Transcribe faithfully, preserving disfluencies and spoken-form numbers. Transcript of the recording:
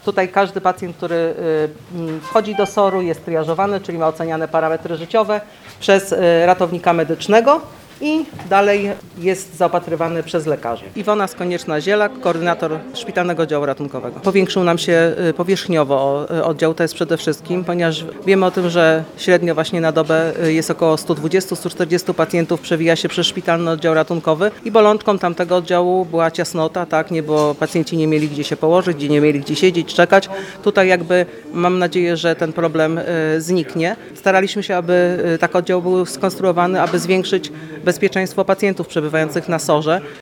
Tutaj każdy pacjent, który wchodzi do soru, jest triażowany, czyli ma oceniane parametry życiowe przez ratownika medycznego i dalej jest zaopatrywany przez lekarzy. Iwona Skonieczna-Zielak, koordynator Szpitalnego Działu Ratunkowego. Powiększył nam się powierzchniowo oddział, to jest przede wszystkim, ponieważ wiemy o tym, że średnio właśnie na dobę jest około sto dwadzieścia do stu czterdziestu pacjentów, przewija się przez Szpitalny Oddział Ratunkowy i bolączką tamtego oddziału była ciasnota, tak, nie, bo pacjenci nie mieli gdzie się położyć, gdzie nie mieli gdzie siedzieć, czekać. Tutaj jakby mam nadzieję, że ten problem zniknie. Staraliśmy się, aby taki oddział był skonstruowany, aby zwiększyć bezpieczeństwo pacjentów przebywających na sorze.